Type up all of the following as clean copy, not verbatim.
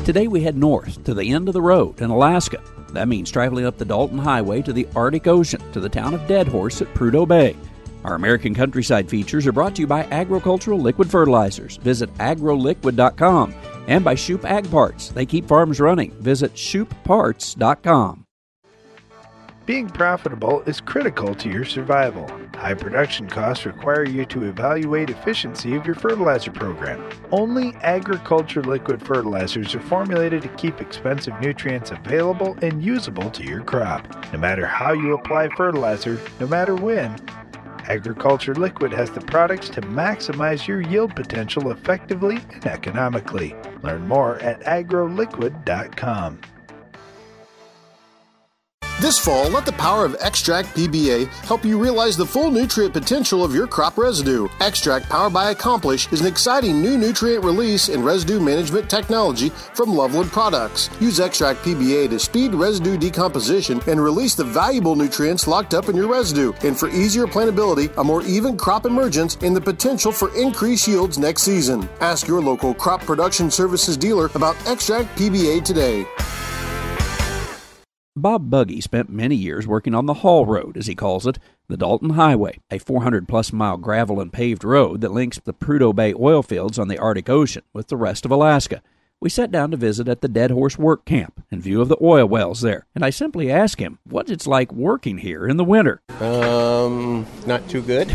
Today we head north to the end of the road in Alaska. That means traveling up the Dalton Highway to the Arctic Ocean to the town of Deadhorse at Prudhoe Bay. Our American Countryside features are brought to you by Agricultural Liquid Fertilizers. Visit agroliquid.com and by Shoup Ag Parts. They keep farms running. Visit shoupparts.com. Being profitable is critical to your survival. High production costs require you to evaluate efficiency of your fertilizer program. Only agriculture liquid fertilizers are formulated to keep expensive nutrients available and usable to your crop. No matter how you apply fertilizer, no matter when, Agriculture Liquid has the products to maximize your yield potential effectively and economically. Learn more at agroliquid.com. This fall, let the power of Extract PBA help you realize the full nutrient potential of your crop residue. Extract powered by Accomplish is an exciting new nutrient release and residue management technology from Loveland Products. Use Extract PBA to speed residue decomposition and release the valuable nutrients locked up in your residue, and for easier plantability, a more even crop emergence, and the potential for increased yields next season. Ask your local crop production services dealer about Extract PBA today. Bob Buggy spent many years working on the Haul Road, as he calls it, the Dalton Highway, a 400-plus mile gravel and paved road that links the Prudhoe Bay oil fields on the Arctic Ocean with the rest of Alaska. We sat down to visit at the Deadhorse Work Camp in view of the oil wells there, and I simply asked him what it's like working here in the winter. Not too good.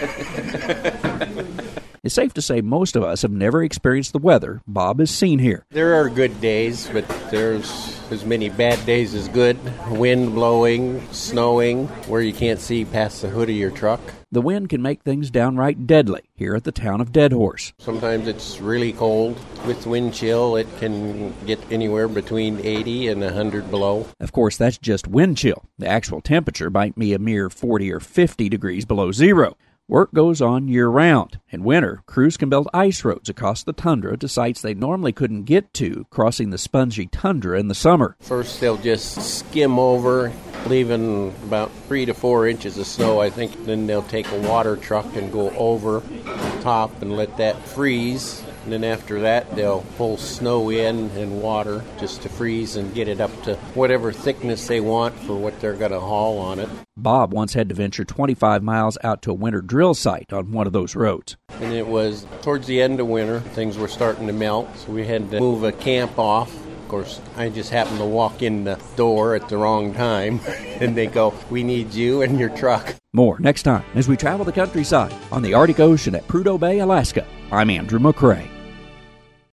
It's safe to say most of us have never experienced the weather Bob has seen here. There are good days, but there's as many bad days as good. Wind blowing, snowing, where you can't see past the hood of your truck. The wind can make things downright deadly here at the town of Deadhorse. Sometimes it's really cold. With wind chill, it can get anywhere between 80 and 100 below. Of course, that's just wind chill. The actual temperature might be a mere 40 or 50 degrees below zero. Work goes on year-round. In winter, crews can build ice roads across the tundra to sites they normally couldn't get to, crossing the spongy tundra in the summer. First, they'll just skim over, leaving about 3 to 4 inches of snow, I think. Then they'll take a water truck and go over the top and let that freeze. And then after that, they'll pull snow in and water just to freeze and get it up to whatever thickness they want for what they're going to haul on it. Bob once had to venture 25 miles out to a winter drill site on one of those roads. And it was towards the end of winter. Things were starting to melt, so we had to move a camp off. Of course, I just happened to walk in the door at the wrong time, and they go, "We need you and your truck." More next time as we travel the countryside on the Arctic Ocean at Prudhoe Bay, Alaska. I'm Andrew McCrae.